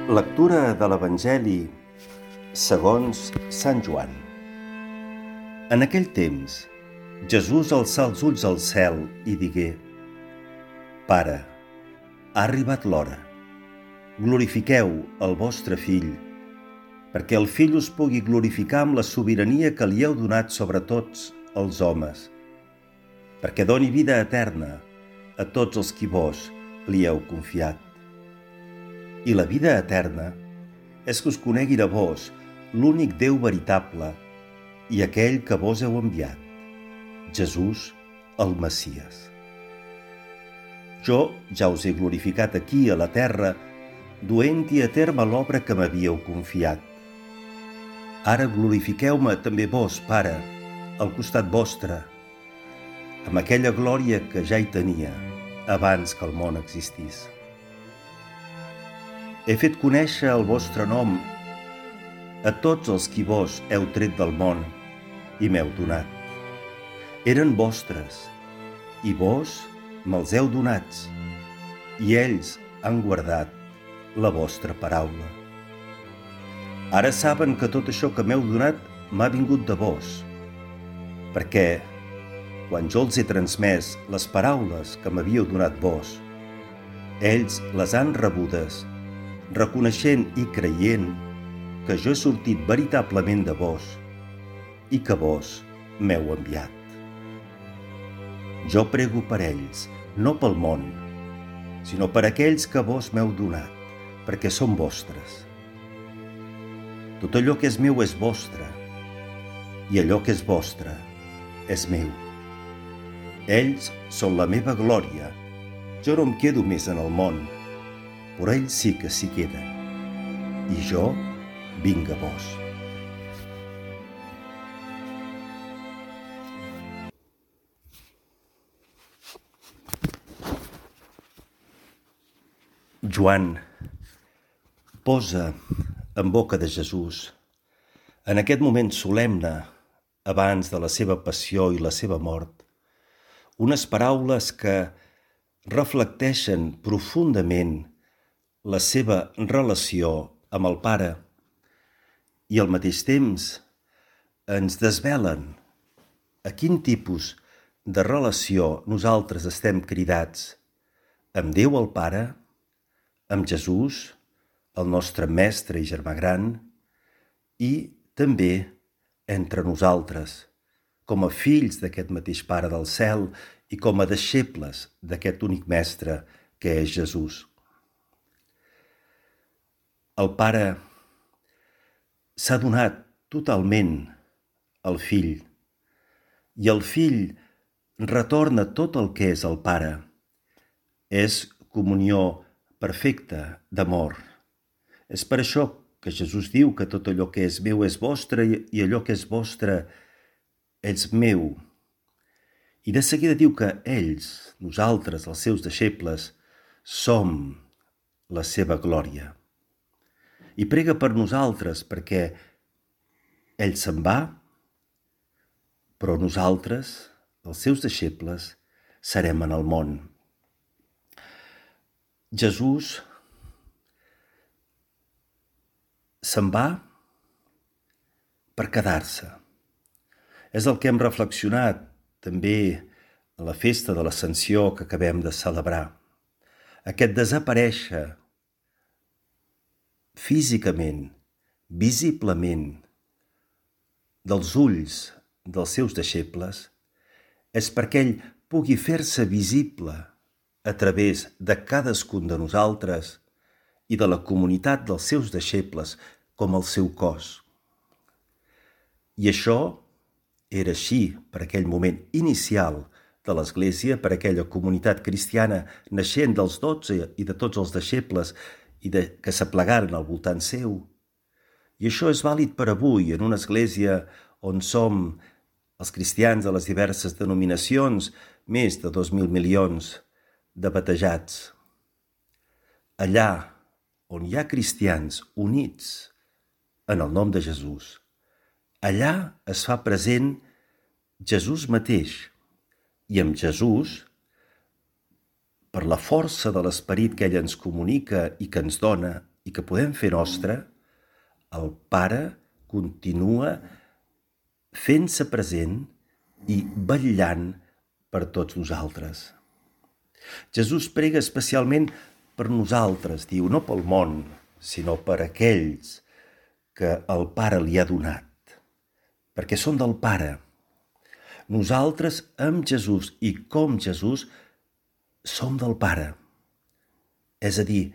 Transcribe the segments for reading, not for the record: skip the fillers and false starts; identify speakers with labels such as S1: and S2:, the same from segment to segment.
S1: Lectura de l'Evangeli segons Sant Joan. En aquell temps, Jesús alçà els ulls al cel i digué: Pare, ha arribat l'hora. Glorifiqueu el vostre Fill, perquè el Fill us pugui glorificar amb la sobirania que li heu donat sobre tots els homes, perquè doni vida eterna a tots els qui vos li heu confiat. I la vida eterna és que us coneguin a vos, l'únic Déu veritable, i aquell que vos heu enviat, Jesús, el Messies. Jo ja us he glorificat aquí a la terra, duent-hi a terme l'obra que m'havíeu confiat. Ara glorifiqueu-me també vos, Pare, al costat vostre, amb aquella glòria que ja hi tenia abans que el món existís. He fet conèixer el vostre nom a tots els qui vos heu tret del món i m'heu donat. Eren vostres, i vos me'ls heu donats, i ells han guardat la vostra paraula. Ara saben que tot això que m'heu donat m'ha vingut de vos, perquè quan jo els he transmès les paraules que m'havíeu donat vos, ells les han rebudes, reconeixent i creient que jo he sortit veritablement de vos i que vos m'heu enviat. Jo prego per ells, no pel món, sinó per aquells que vos m'heu donat, perquè són vostres. Tot allò que és meu és vostre, i allò que és vostre és meu. Ells són la meva glòria. Jo no em quedo més en el món, però ells sí que s'hi queden, i jo vinc a vos. Joan posa en boca de Jesús, en aquest moment solemne, abans de la seva passió i la seva mort, unes paraules que reflecteixen profundament la seva relació amb el Pare i al mateix temps ens desvelen a quin tipus de relació nosaltres estem cridats amb Déu el Pare, amb Jesús, el nostre mestre i germà gran, i també entre nosaltres, com a fills d'aquest mateix Pare del cel i com a deixebles d'aquest únic mestre que és Jesús. El Pare s'ha donat totalment al Fill, i el Fill retorna tot el que és el Pare. És comunió perfecta d'amor. És per això que Jesús diu que tot allò que és meu és vostre i allò que és vostre és meu. I de seguida diu que ells, nosaltres, els seus deixebles, som la seva glòria. I prega per nosaltres perquè ell se'n va, però nosaltres, els seus deixebles, serem en el món. Jesús se'n va per quedar-se. És el que hem reflexionat també a la festa de l'Ascensió que acabem de celebrar. Aquest desaparèixer físicament, visiblement, dels ulls dels seus deixebles, és perquè ell pugui fer-se visible a través de cadascun de nosaltres i de la comunitat dels seus deixebles com el seu cos. I això era així per aquell moment inicial de l'Església, per aquella comunitat cristiana naixent dels 12 i de tots els deixebles i que s'aplegaren al voltant seu. I això és vàlid per avui, en una església on som els cristians de les diverses denominacions, més de 2.000 milions de batejats. Allà on hi ha cristians units en el nom de Jesús, allà es fa present Jesús mateix, i amb Jesús per la força de l'esperit que ell ens comunica i que ens dona i i que podem fer nostre, el Pare continua fent-se present i vetllant per tots nosaltres. Jesús prega especialment per nosaltres, diu, no pel món, sinó per aquells que el Pare li ha donat, perquè són del Pare. Nosaltres, amb Jesús i com Jesús, som del Pare. És a dir,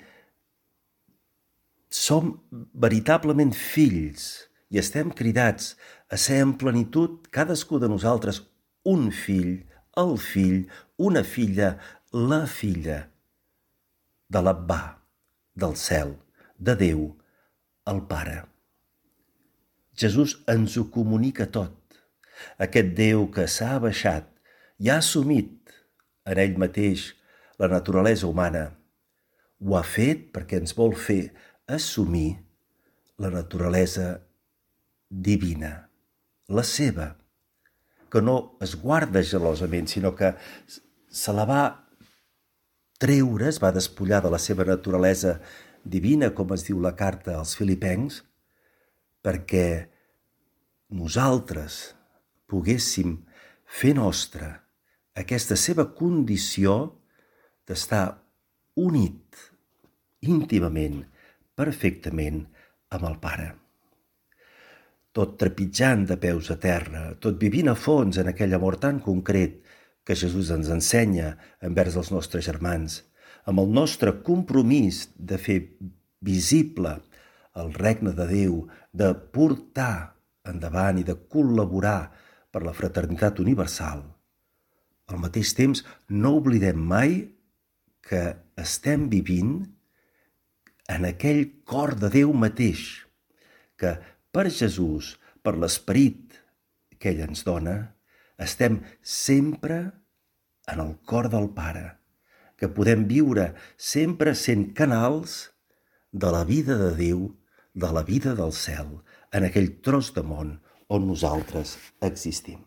S1: som veritablement fills i estem cridats a ser en plenitud, cadascú de nosaltres, un fill, el fill, una filla, la filla de l'Abbà, del cel, de Déu, el Pare. Jesús ens ho comunica tot. Aquest Déu que s'ha abaixat i ha assumit en ell mateix la naturalesa humana, ho ha fet perquè ens vol fer assumir la naturalesa divina, la seva, que no es guarda gelosament, sinó que se la va treure, es va despullar de la seva naturalesa divina, com es diu la carta als Filipencs, perquè nosaltres poguéssim fer nostra aquesta seva condició d'estar unit íntimament, perfectament amb el Pare. Tot trepitjant de peus a terra, tot vivint a fons en aquell amor tan concret que Jesús ens ensenya envers els nostres germans, amb el nostre compromís de fer visible el regne de Déu, de portar endavant i de col·laborar per la fraternitat universal. Al mateix temps, no oblidem mai que estem vivint en aquell cor de Déu mateix, que per Jesús, per l'esperit que ell ens dona, estem sempre en el cor del Pare, que podem viure sempre sent canals de la vida de Déu, de la vida del cel, en aquell tros de món on nosaltres existim.